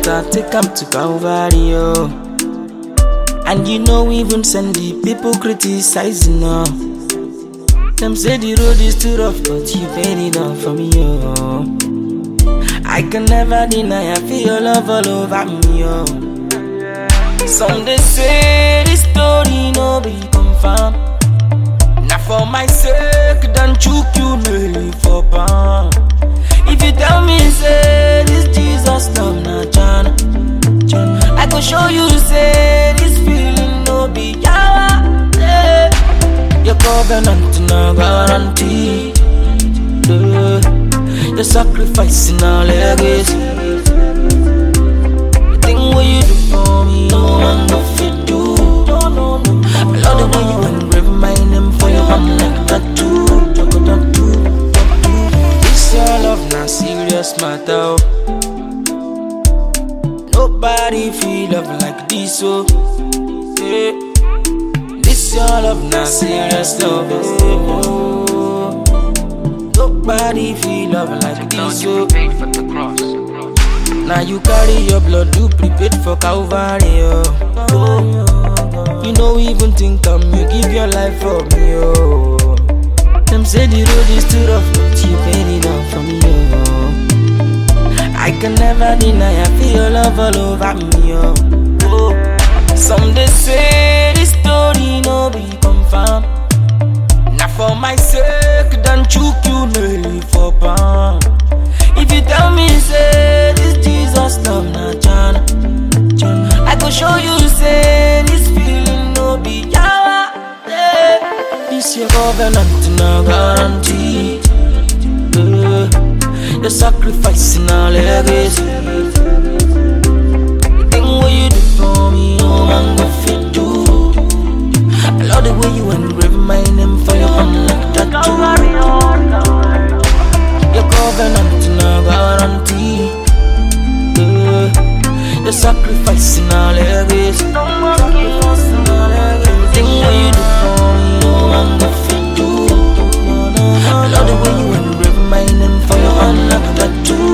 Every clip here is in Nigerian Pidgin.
matter, take them to Calvary, oh. And you know even send the people criticizing, oh. Them say the road is too rough, but you paid it all for me, oh. I can never deny, I feel your love all over me, oh. Some they say this story no be confirmed. Now for my sake, don't choke you nearly for pound. If you tell me say this Jesus love na Jana, I go show you say this feeling no be yawa. Your covenant no guarantee. You're sacrificing our legacy. The thing what you do for me, no man go fit do. I love the way you engrave my name for your hand like tattoo. This your love na serious matter. Nobody feel love like this, oh. Yeah. This your love na serious love, oh. Nobody feel love like this, oh. Now you carry your blood, you prepared for Calvary, oh. You know even think you give your life for me, oh. Them say the road is too rough, but you paid it all for me, oh. I can never deny, I feel your love all over me, oh. Some they say this story no be confirmed. Now for my sake, don't choke you nearly for pound. If you tell me say this Jesus love na Jana, I go show you say this feeling no be yawa. This your covenant no guarantee. You're sacrificing our legacy. The thing what you do for me, no man go fit do. I love the way you engrave my name for your hand like tattoo. Your covenant no guarantee. You're sacrificing our legacy. The thing what you do for me, no man go fit do. I love the way you engrave my name for your hand like tattoo.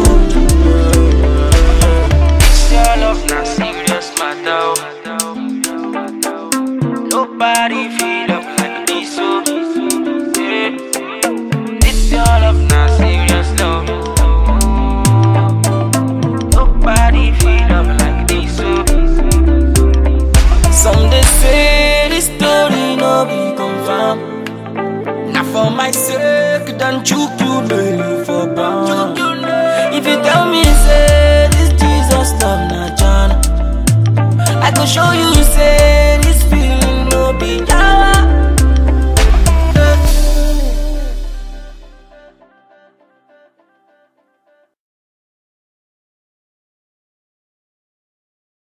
It's your love, not serious matter. Nobody feel love like this, so yeah. It's your love, not serious love. Nobody feel love like this, so. Some they say this story no be confirmed. Now for my sake, don't choke you nearly for pound. If you tell me say this Jesus love na Jana, I go show you